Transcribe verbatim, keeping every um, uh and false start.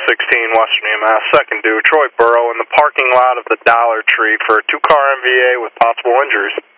sixteen Western E M S, second due, Troy Burrow in the parking lot of the Dollar Tree for a two-car M V A with possible injuries.